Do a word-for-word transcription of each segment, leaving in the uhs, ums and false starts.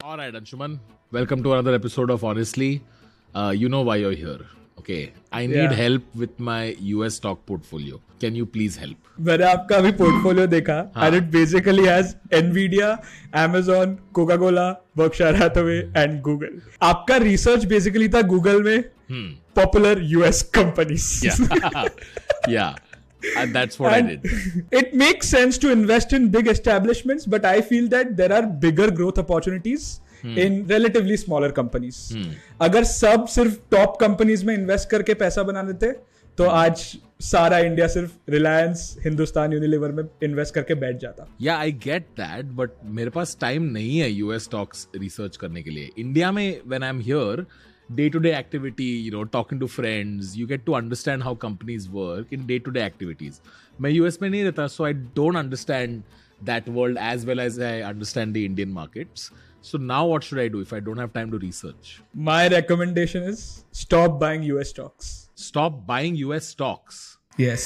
All right, Anshuman. Welcome to another episode of Honestly. Uh, you know why you're here. Okay. I need Yeah. help with my U S stock portfolio. Can you please help? मैंने आपका अभी portfolio देखा and it basically has Nvidia, Amazon, Coca-Cola, Berkshire Hathaway and Google. आपका research basically था Google में popular US companies. Yeah. yeah. And that's what I did. It makes sense to invest in big establishments, but I feel that there are bigger growth opportunities hmm. in relatively smaller companies. Hmm. अगर सब सिर्फ top companies में invest करके पैसा बना देते तो आज सारा इंडिया सिर्फ रिलायंस, हिंदुस्तान यूनिलीवर में इन्वेस्ट करके बैठ जाता. Yeah, I get that, but मेरे पास टाइम नहीं है यूएस स्टॉक्स रिसर्च करने के लिए. इंडिया में when I'm here, day-to-day activity, you know, talking to friends, you get to understand how companies work in day-to-day activities. मैं U S में नहीं रहता, so I don't understand that world as well as I understand the Indian markets. So now what should I do if I don't have time to research? My recommendation is stop buying U S stocks. Stop buying U S stocks. Yes.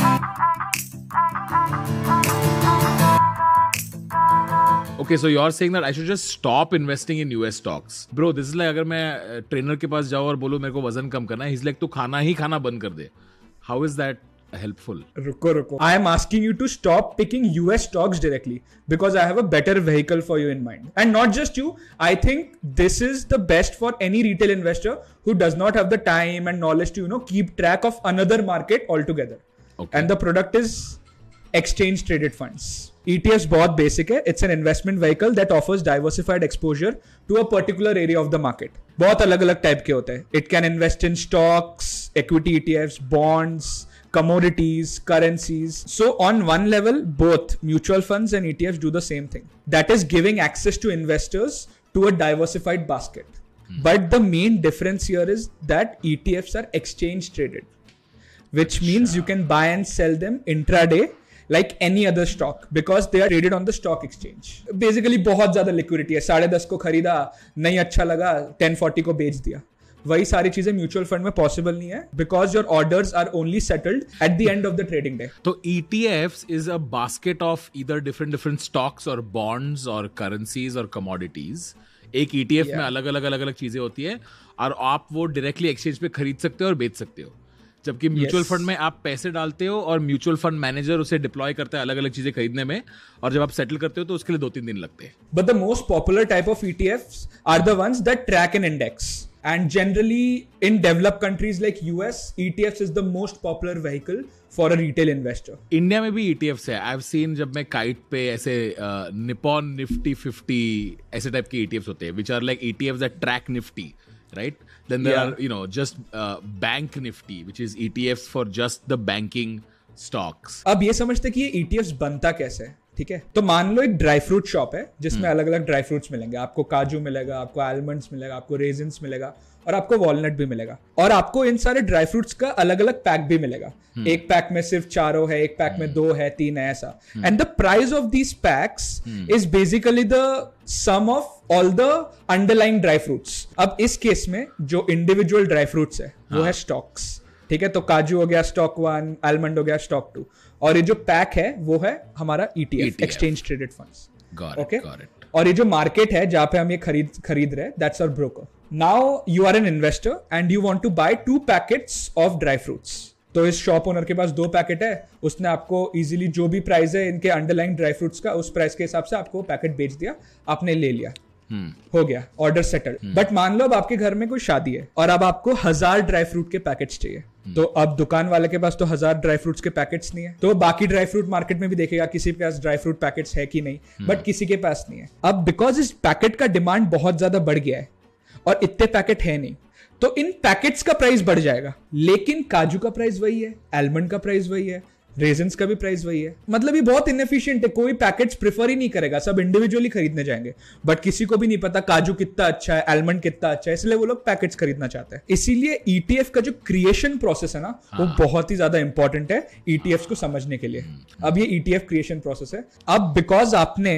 Okay, so you're saying that I should just stop investing in U S stocks. Bro, this is like अगर मैं trainer के पास जाऊँ और बोलूँ मेरे को वजन कम करना है, he's like तू खाना ही खाना बंद कर दे. How is that helpful? रुको रुको. I am asking you to stop picking U S stocks directly because I have a better vehicle for you in mind. And not just you, I think this is the best for any retail investor who does not have the time and knowledge to, you know, keep track of another market altogether. Okay. And the product is exchange traded funds. E T Fs बहुत basic है. It's an investment vehicle that offers diversified exposure to a particular area of the market. बहुत अलग अलग type के होते हैं. It can invest in stocks, equity E T Fs, bonds, commodities, currencies. So on one level, both mutual funds and E T Fs do the same thing. That is giving access to investors to a diversified basket. Hmm. But the main difference here is that E T Fs are exchange traded, which means you can buy and sell them intraday like any other stock because they are traded on the stock exchange. Basically बहुत ज़्यादा liquidity है. साढ़े दस को खरीदा, नहीं अच्छा लगा, टेन फोर्टी को बेच दिया. वही सारी चीजें म्यूचुअल फंड में पॉसिबल नहीं है because your orders are only settled at the end of the trading day. तो E T Fs is a basket of either different different stocks or bonds or currencies or commodities. एक E T F yeah. में अलग अलग अलग अलग चीजें होती है और आप वो डायरेक्टली एक्सचेंज पे खरीद सकते हो और बेच सकते हो. जबकि म्यूचुअल फंड में आप पैसे डालते हो और म्यूचुअल फंड मैनेजर उसे डिप्लॉय करता है अलग अलग चीजें खरीदने में और जब आप सेटल करते हो तो उसके लिए दो तीन दिन लगते हैं. But the most popular type of E T Fs are the ones that track an index. And generally in developed countries like U S, E T Fs is the most popular vehicle for a retail investor. India में भी E T Fs है. I've seen जब मैं Kite पे ऐसे Nippon Nifty fifty ऐसे type के E T Fs होते हैं which are like E T Fs that track Nifty, right? Then there yeah. are you know just uh, bank Nifty which is E T Fs for just the banking stocks. अब ये समझते कि ये E T Fs बनता कैसे है. ठीक है, तो मान लो एक ड्राई फ्रूट शॉप है जिसमें अलग अलग ड्राई फ्रूट्स मिलेंगे. आपको काजू मिलेगा, आपको आलमंड्स मिलेगा, आपको रेजिन्स मिलेगा और आपको वॉलनट भी मिलेगा. और आपको इन सारे ड्राई फ्रूट्स का अलग अलग पैक भी मिलेगा. एक पैक में सिर्फ चारों है, एक पैक में दो है, तीन है, ऐसा. And the price of these packs is basically the sum of all the underlying dry fruits. अब इस केस में जो इंडिविजुअल ड्राई फ्रूट्स है वो है स्टॉक्स. ठीक है, तो काजू हो गया स्टॉक वन, आलमंड हो गया स्टॉक टू, और ये जो पैक है वो है हमारा E T F, exchange traded funds. Okay, और ये जो मार्केट है जहां पे हम ये खरीद खरीद रहे हैं, that's our broker. Now you are an investor and you want to buy two packets of dry fruits. तो इस शॉप ओनर के पास दो पैकेट है, उसने आपको इजीली जो भी प्राइस है इनके अंडरलाइंग ड्राई फ्रूट्स का उस प्राइस के हिसाब से आपको पैकेट बेच दिया, आपने ले लिया. Hmm. हो गया, ऑर्डर सेटल्ड. बट मान लो अब आपके घर में कोई शादी है और अब आपको हजार ड्राई फ्रूट के पैकेट्स चाहिए. hmm. तो अब दुकान वाले के पास तो हजार ड्राई फ्रूट्स के पैकेट्स नहीं है, तो बाकी ड्राई फ्रूट मार्केट में भी देखेगा किसी के पास ड्राई फ्रूट पैकेट्स है कि नहीं. But hmm. किसी के पास नहीं है. अब बिकॉज इस पैकेट का डिमांड बहुत ज्यादा बढ़ गया है और इतने पैकेट है नहीं, तो इन पैकेट्स का प्राइस बढ़ जाएगा. लेकिन काजू का प्राइस वही है, आलमंड का प्राइस वही है, रेजन्स का भी प्राइस वही है. मतलब ये बहुत इनएफिशिएंट है. कोई पैकेट्स प्रेफर ही नहीं करेगा, सब इंडिविजुअली खरीदने जाएंगे. बट किसी को भी नहीं पता काजू कितना अच्छा है, आलमंड कितना अच्छा है, इसलिए वो लोग पैकेट्स खरीदना चाहते हैं. इसीलिए E T F का जो क्रिएशन प्रोसेस है ना, हाँ. वो बहुत ही ज्यादा इंपॉर्टेंट है E T Fs को समझने के लिए. अब ये E T F creation process है. अब बिकॉज आपने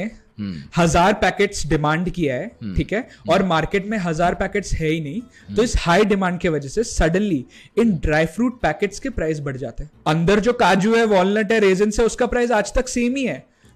हजार पैकेट्स डिमांड किया है, ठीक है, और मार्केट में हजार पैकेट्स है ही नहीं, तो इस हाई डिमांड की वजह से सडनली इन ड्राई फ्रूट पैकेट्स के प्राइस बढ़ जाते हैं. अंदर जो काजू है, वॉलनट है, रेजिन है, उसका प्राइस आज तक सेम ही है,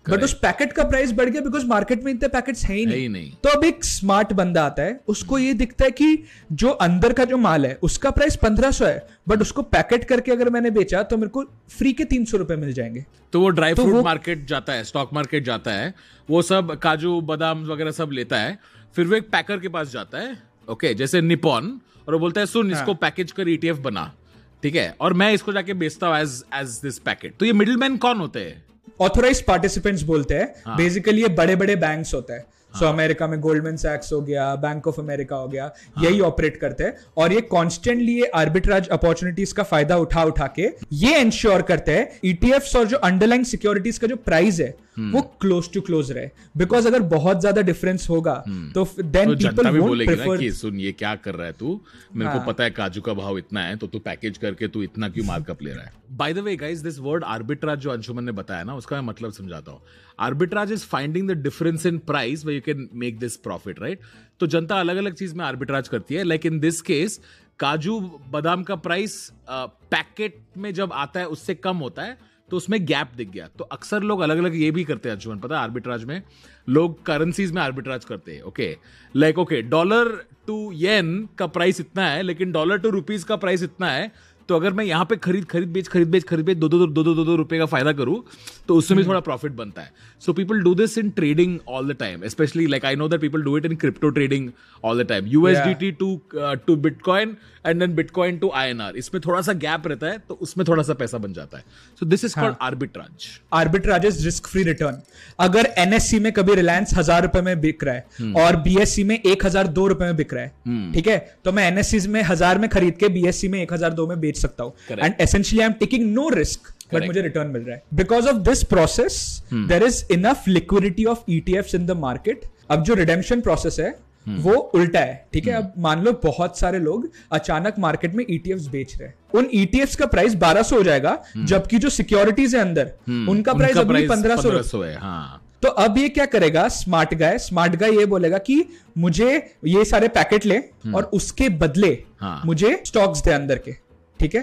बट उस पैकेट का प्राइस बढ़ गया बिकॉज मार्केट में इतने पैकेट्स है ही नहीं, ही नहीं। तो अब एक स्मार्ट बंदा आता है, उसको ये दिखता है कि जो अंदर का जो माल है उसका प्राइस पंद्रह सौ है, बट उसको पैकेट करके अगर मैंने बेचा तो मेरे को फ्री के तीन सौ रुपए मिल जाएंगे। तो वो ड्राई तो फ्रूट वो- मार्केट जाता है, स्टॉक मार्केट जाता है, वो सब काजू बादाम वगैरह सब लेता है, फिर वो एक पैकर के पास जाता है, ओके, जैसे निपॉन, और वो बोलता है सुन इसको पैकेज कर ईटीएफ बना, ठीक है, और मैं इसको जाके बेचता हूँ एज एज दिस पैकेट। तो ये मिडिलमैन कौन होते हैं? ऑथोराइज्ड पार्टिसिपेंट्स बोलते हैं। हाँ। बेसिकली ये बड़े बड़े बैंक्स होते हैं। सो अमेरिका में गोल्डमैन सैक्स हो गया, बैंक ऑफ अमेरिका हो गया, यही ऑपरेट करते हैं और ये कॉन्स्टेंटली ये आर्बिट्राज अपॉर्चुनिटीज का फायदा उठा उठा के ये इंश्योर करते हैं ईटीएफ्स और जो अंडरलाइंग सिक्योरिटीज का जो प्राइस है वो क्लोज टू क्लोज रहे। बिकॉज अगर बहुत ज्यादा डिफरेंस होगा तो देन तो जनता पीपल भी वोंट बोलेगी ना प्रेफर। कि सुन ये क्या कर रहा है तू, मेरे हाँ। को पता है काजू का भाव इतना है, तो तू पैकेज करके तू इतना क्यों मार्कअप ले रहा है। By the way guys, this word arbitrage जो अंशुमन ने बताया ना, उसका मैं मतलब समझाता हूँ। Arbitrage is finding the difference in price where you can make this profit, right. तो जनता अलग अलग चीज में आर्बिट्राज करती है, लाइक इन दिस केस काजू बादाम का प्राइस पैकेट में जब आता है उससे कम होता है, तो उसमें गैप दिख गया। तो अक्सर लोग अलग अलग ये भी करते हैं अंशुमन, पता है आर्बिट्राज में लोग करेंसीज में आर्बिट्राज करते हैं, okay, like okay dollar to yen का प्राइस इतना है लेकिन डॉलर टू रुपीज का प्राइस इतना है, तो अगर मैं यहाँ पे खरीद खरीद बेच खरीद बेच खरीद बेच दो दो दो दो दो दो रुपए का फायदा करूँ तो उसमें भी थोड़ा प्रॉफिट बनता है। So people do this in trading all the time, specially like I know that people do it in crypto trading all the time, USDT to to bitcoin and then bitcoin to INR, इसमें थोड़ा सा gap रहता है तो उसमें थोड़ा सा पैसा बन जाता है। So this is called arbitrage. Arbitrage is risk free return. अगर एनएससी में कभी रिलायंस हजार रुपए में बिक रहा है और बीएससी में एक हजार दो रुपए में बिक रहा है, ठीक है, तो मैं एनएससी में हजार में खरीद के बीएससी में एक हजार दो में बेच सकता हूं and essentially I am taking no risk, but मुझे रिटर्न मिल रहा है। Because of this process there is enough liquidity of ETFs in the market. अब जो रिडेम्पशन प्रोसेस है वो उल्टा है, ठीक है। अब मान लो बहुत सारे लोग अचानक मार्केट में ईटीएफ्स बेच रहे हैं, उन ईटीएफ्स का प्राइस बारह सौ हो जाएगा, जबकि जो सिक्योरिटीज है अंदर उनका प्राइस अभी पंद्रह सौ है। हाँ। तो अब ये क्या करेगा स्मार्ट गाय, स्मार्ट गाय ये बोलेगा कि मुझे ये सारे पैकेट ले और उसके बदले हाँ। मुझे स्टॉक्स दे अंदर के, ठीक है।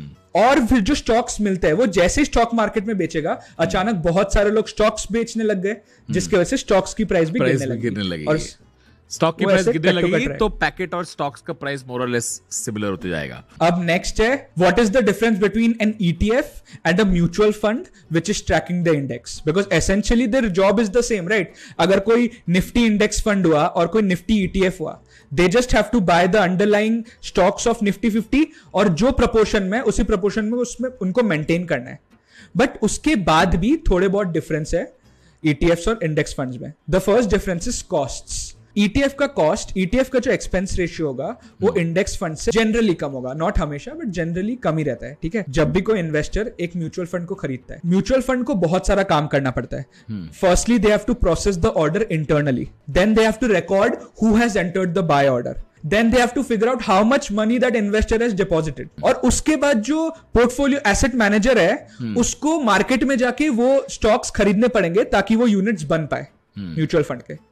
और फिर जो स्टॉक्स मिलते हैं वो जैसे स्टॉक मार्केट में बेचेगा, अचानक बहुत सारे लोग स्टॉक्स बेचने लग गए, जिसकी वजह से स्टॉक्स की प्राइस भी गिरने लगी और स्टॉक की वो प्राइस ऐसे गिरने कट टू लगेगी कट तो पैकेट और स्टॉक्स का प्राइस मोर और लेस सिमिलर होते जाएगा। अब नेक्स्ट है what is the difference between an ETF and a mutual fund which is tracking the index, because essentially their job is the same, right. अगर कोई Nifty index fund हुआ और कोई निफ्टी ईटीएफ हुआ, they just have to buy the underlying stocks of Nifty fifty और जो proportion में उसी proportion में उसमें उनको maintain करना है। बट उसके बाद भी थोड़े बहुत difference है E T Fs और index funds में। The first difference is costs। E T F का कॉस्ट, E T F का जो एक्सपेंस रेशियो होगा वो इंडेक्स फंड से जनरली कम होगा, नॉट हमेशा बट जनरली कम ही रहता है, ठीक है। जब भी कोई इन्वेस्टर एक म्यूचुअल फंड को खरीदता है, म्यूचुअल फंड को बहुत सारा काम करना पड़ता है। Firstly they have to process the order internally, then they have to record who has entered the buy order, then they have to figure out how much money that investor has deposited, और उसके बाद जो portfolio asset manager है उसको market में जाके वो stocks खरीदने पड़ेंगे ताकि वो यूनिट्स बन पाए म्यूचुअल फंड के।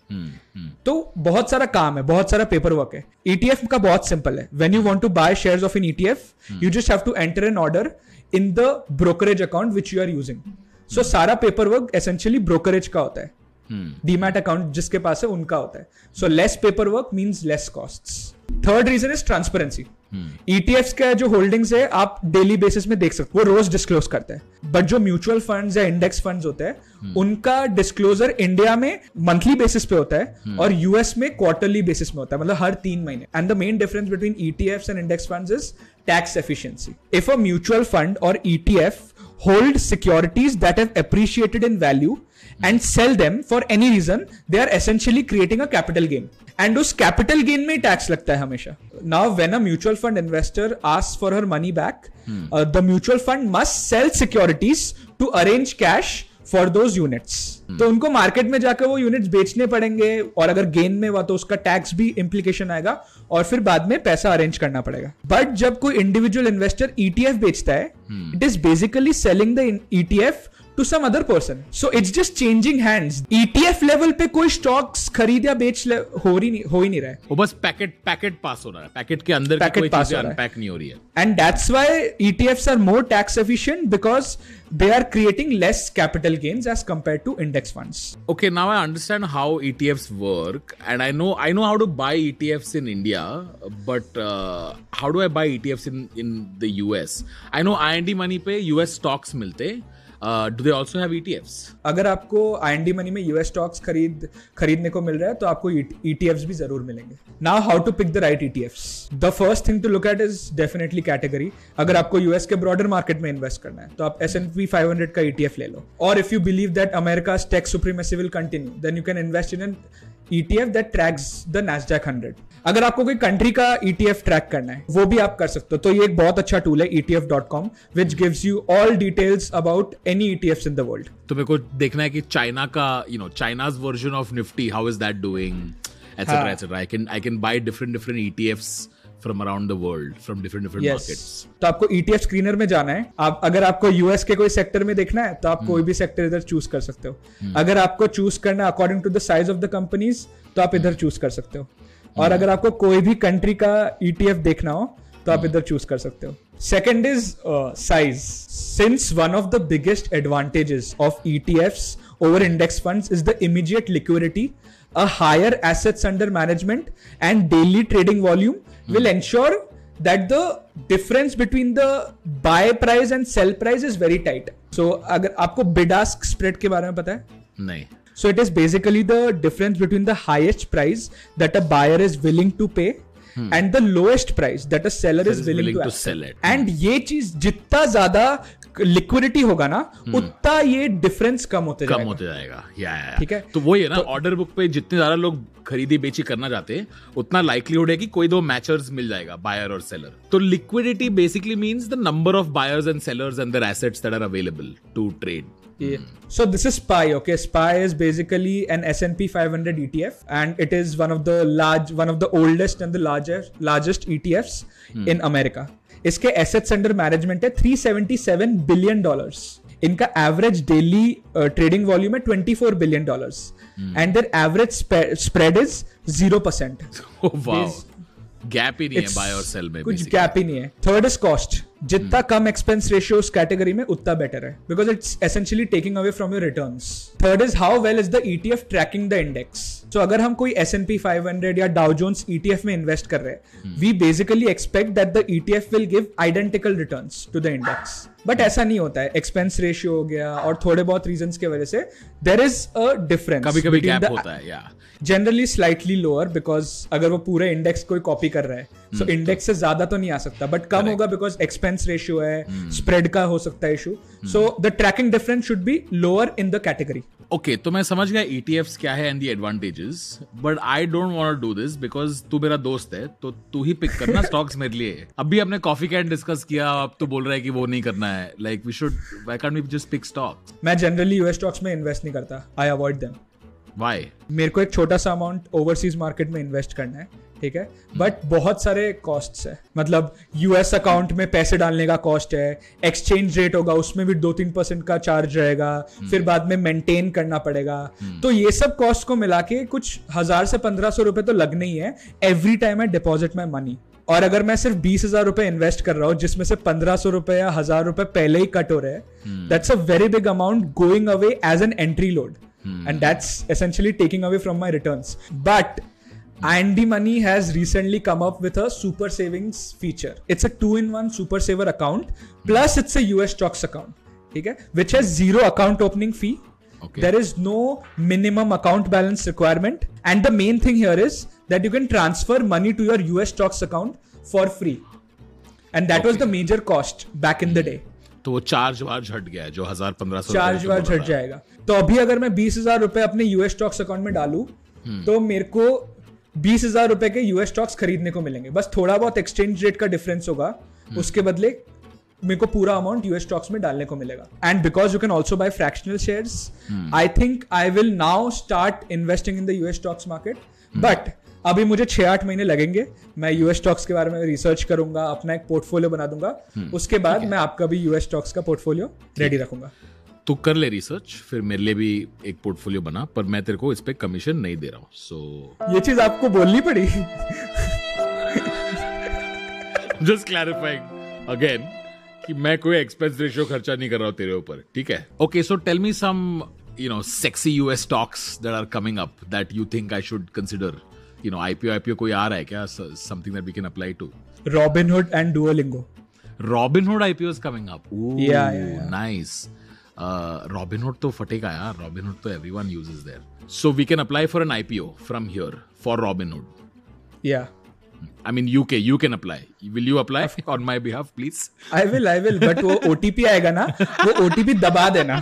तो बहुत सारा काम है, बहुत सारा पेपर वर्क है। ईटीएफ का बहुत सिंपल है, when you want to buy shares of an ETF you just have to enter an order in the brokerage account which you are using. So सारा पेपर वर्क एसेंशियली ब्रोकरेज का होता है, demat account जिसके पास है उनका होता है। So less paper work means less costs. Third reason is transparency. ETFs का जो होल्डिंग्स है आप डेली बेसिस में देख सकते हो, वो रोज डिस्क्लोज करते हैं, बट जो म्यूचुअल फंड्स या इंडेक्स फंड्स होते हैं उनका डिस्क्लोजर इंडिया में मंथली बेसिस पे होता है और यूएस में क्वार्टरली बेसिस में होता है, मतलब हर तीन महीने। And the main difference between ETFs and index funds is tax efficiency. If a mutual fund और ETF hold securities that have appreciated in value and sell them for any reason, they are essentially creating a capital gain. And उस capital gain में tax लगता है हमेशा। Now when a mutual fund investor asks for her money back, hmm. uh, the mutual fund must sell securities to arrange cash for those units. hmm. तो उनको market में जाकर वो यूनिट्स बेचने पड़ेंगे और अगर गेन में हुआ तो उसका टैक्स भी इंप्लीकेशन आएगा और फिर बाद में पैसा अरेंज करना पड़ेगा। बट जब कोई इंडिविजुअल इन्वेस्टर ईटीएफ बेचता है, it is basically selling the ETF to some other person. So it's just changing hands. E T F level पे कोई stocks खरीद या बेच ले, हो ही नहीं हो ही नहीं रहा है. वो बस पैकेट पैकेट पास हो रहा है. पैकेट के अंदर की कोई चीजें अनपैक नहीं हो रही है. And that's why E T Fs are more tax efficient because they are creating less capital gains as compared to index funds. Okay, now I understand how E T Fs work, and I know I know how to buy E T Fs in India, but uh, how do I buy E T Fs in in the U S? I know I N D Money पे U S stocks मिलते. Uh, do they also have E T Fs? अगर आपको I N D Money में U S stocks खरीद खरीदने को मिल रहा है तो आपको E T Fs भी जरूर मिलेंगे. Now how to pick the right E T Fs? The first thing to look at is definitely category. अगर आपको U S के broader market में invest करना है तो आप S and P five hundred का E T F ले लो. Or if you believe that America's tech supremacy will continue, then you can invest in an E T F that tracks the Nasdaq one hundred. अगर आपको कोई country का E T F track करना है वो भी आप कर सकते हो. तो ये एक बहुत अच्छा टूल है E T F dot com which gives you all details about any E T Fs in the world. तो मेरे को देखना है कि चाइना का you know China's version of Nifty, how is that doing, etc etc. I can I can buy different different E T Fs from around the world from different different yes. markets. तो आपको E T F screener में जाना है. आप अगर आपको U S के कोई सेक्टर में देखना है तो आप कोई भी सेक्टर इधर चूज कर सकते हो. अगर आपको चूज करना है according to the size of the companies तो आप इधर चूज कर सकते हो. और अगर आपको कोई भी कंट्री का E T F देखना हो तो आप इधर चूज कर सकते हो. Second is uh, size. Since one of the biggest advantages of E T Fs over index funds is the immediate liquidity, a higher assets under management and daily trading volume mm. will ensure that the difference between the buy price and sell price is very tight. So अगर आपको bid ask spread के बारे में पता है? नहीं. So it is basically the difference between the highest price that a buyer is willing to pay hmm. and the lowest price that a seller is, is willing, willing to, to sell it. And ये चीज जितना ज्यादा liquidity होगा ना hmm. उतना ये difference कम होते कम जाएगा. होते जाएगा. या, या, ठीक है. तो वो ये ना ऑर्डर बुक पे जितने ज्यादा लोग खरीदी बेची करना चाहते हैं उतना लाइक्लीहुड है कि कोई दो मैचर्स मिल जाएगा, बायर और सेलर. तो liquidity basically means the number of buyers and sellers and their assets that are available to trade. Yeah. So this is S P Y. Okay, S P Y is basically an S and P five hundred E T F, and it is one of the large, one of the oldest and the largest largest E T Fs hmm. in America. इसके assets under management है three hundred seventy-seven billion dollars. इनका average daily uh, trading volume है twenty-four billion dollars, hmm. and their average spe- spread is zero percent. Oh wow. Gap ही नहीं है bye और cell में. कुछ गैप ही नहीं है. Third is cost. जितना कम एक्सपेंस रेशियो उस कैटेगरी में उतना बेटर है because it's essentially taking away from your returns. Third is how well is the ETF tracking the index. So अगर हम कोई S and P five hundred या डाउ जोन्स ईटीएफ में invest कर रहे हैं we basically expect that the ETF will give identical returns to the index. But ऐसा नहीं होता है. एक्सपेंस रेशियो हो गया और थोड़े बहुत रीजंस की वजह से देयर इज अ डिफरेंस. कभी कभी गैप होता है. या जनरली स्लाइटली लोअर बिकॉज अगर वो पूरे इंडेक्स कोई कॉपी कर रहा है सो so इंडेक्स से ज्यादा तो नहीं आ सकता बट कम होगा बिकॉज एक्सपेंस रेशियो है, स्प्रेड hmm. का हो सकता है issue. So the tracking difference should be lower in the category. Okay, तो मैं समझ गया E T Fs क्या है and the advantages, but I don't want to do this because तू मेरा दोस्त है तो तू ही पिक करना स्टॉक्स मेरे लिए. अभी हमने कॉफी कैन डिस्कस किया, अब तू बोल रहा है कि वो नहीं करना है. Like we should, why can't we just pick stocks? मैं जनरली यूएस स्टॉक्स में इन्वेस्ट नहीं करता. I avoid them. व्हाई? मेरे को एक छोटा सा अमाउंट ओवरसीज मार्केट में इन्वेस्ट करना है, ठीक है, बट बहुत सारे कॉस्ट्स है. मतलब यूएस अकाउंट में पैसे डालने का कॉस्ट है, एक्सचेंज रेट होगा उसमें भी दो तीन परसेंट का चार्ज रहेगा, फिर बाद में मेंटेन करना पड़ेगा. तो ये सब कॉस्ट को मिला के कुछ हजार से पंद्रह सौ रुपए तो लगने ही है every time I deposit my money. और अगर मैं सिर्फ बीस हजार रुपए इन्वेस्ट कर रहा हूँ जिसमें से पंद्रह सौ रुपए या हजार रुपए पहले ही कट हो रहे हैं, that's a very big amount going away as an entry load. And that's essentially taking away from my returns. But I N D Money has recently come up with a super savings feature. It's a two-in-one super saver account. Plus it's a U S stocks account. Okay? Which has zero account opening fee. Okay. There is no minimum account balance requirement. And the main thing here is that you can transfer money to your U S stocks account for free. And that okay. was the major cost back in the day. तो वो charge वार्ज हट गया है जो हजार पंद्रह सौ charge वार्ज हट जाएगा. तो अभी अगर मैं बीस हजार रुपए अपने यूएस स्टॉक्स अकाउंट में डालूं तो मेरे को बीस हजार रुपए के यूएस स्टॉक्स खरीदने को मिलेंगे. बस थोड़ा बहुत एक्सचेंज रेट का डिफरेंस होगा, उसके बदले मेरे को पूरा अमाउंट यूएस स्टॉक्स में डालने को मिलेगा. And because you can also buy fractional shares, I think I will now start investing in the US stocks market. But अभी मुझे छह आठ महीने लगेंगे. मैं यूएस स्टॉक्स के बारे में रिसर्च करूंगा, अपना एक पोर्टफोलियो बना दूंगा. उसके बाद मैं आपका भी यूएस स्टॉक्स का पोर्टफोलियो रेडी रखूंगा. तू कर ले रिसर्च, फिर मेरे लिए भी एक पोर्टफोलियो बना, पर मैं तेरे को इस पे कमीशन नहीं दे रहा हूँ. सो ये चीज आपको बोलनी पड़ी. जस्ट क्लैरिफाइंग अगेन कि मैं कोई एक्सपेंस रेशियो खर्चा नहीं कर रहा हूँ तेरे ऊपर, ठीक है? Okay, so tell me some you know sexy U S stocks that are coming up that you think I should consider. You know, I P O I P O कोई आ रहा है क्या? Something that we can apply to. Robinhood and Duolingo. Robinhood I P O is coming up. Ooh, yeah, yeah, yeah. Nice. Uh, Robinhood तो फटेगा यार. Robinhood तो everyone uses there. So we can apply for an I P O from here for Robinhood. Yeah. I mean U K, you can apply. Will you apply on my behalf, please? I will, I will. But वो O T P आएगा ना, वो O T P दबा देना.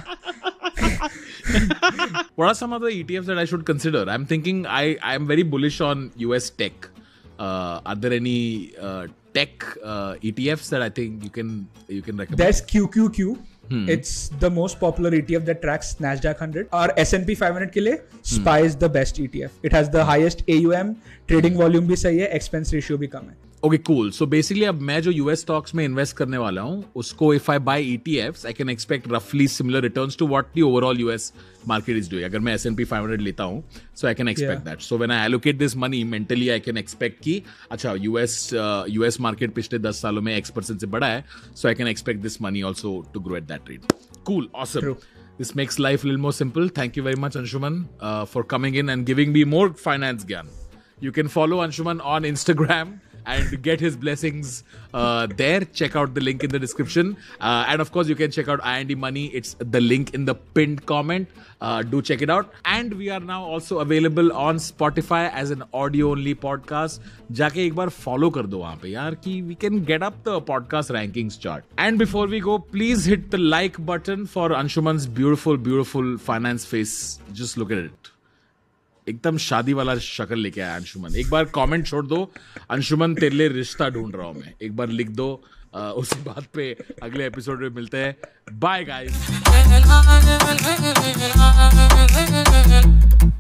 What are some of the E T Fs that I should consider? I'm thinking I I am very bullish on U S tech. Uh, are there any uh, tech uh, E T Fs that I think you can you can recommend? There's Q Q Q. Hmm. It's the most popular E T F that tracks Nasdaq one hundred. और S and P five hundred के लिए S P Y is the best E T F. It has the highest A U M, trading volume भी सही है, expense ratio भी कम है. Okay, cool. So basically अब मैं जो U S stocks में invest करने वाला हूँ, उसको if I buy E T Fs, I can expect roughly similar returns to what the overall U S market is doing. अगर मैं S and P five hundred लेता हूँ, so I can expect yeah. that. So when I allocate this money, mentally I can expect कि अच्छा U S uh, U S market पिछले दस सालों में X percent से बढ़ा है, so I can expect this money also to grow at that rate. Cool, awesome. True. This makes life a little more simple. Thank you very much, Anshuman, uh, for coming in and giving me more finance gyan. You can follow Anshuman on Instagram and get his blessings uh, there. Check out the link in the description. Uh, and of course, you can check out I and D Money. It's the link in the pinned comment. Uh, do check it out. And we are now also available on Spotify as an audio-only podcast. जाके एक बार follow कर दो वहाँ पे यार कि we can get up the podcast rankings chart. And before we go, please hit the like button for Anshuman's beautiful, beautiful finance face. Just look at it. एकदम शादी वाला शक्ल लेके आया अंशुमन. एक बार कमेंट छोड़ दो, अंशुमन तेरे लिए रिश्ता ढूंढ रहा हूं मैं. एक बार लिख दो. uh, उसी बात पे अगले एपिसोड में मिलते हैं. Bye guys.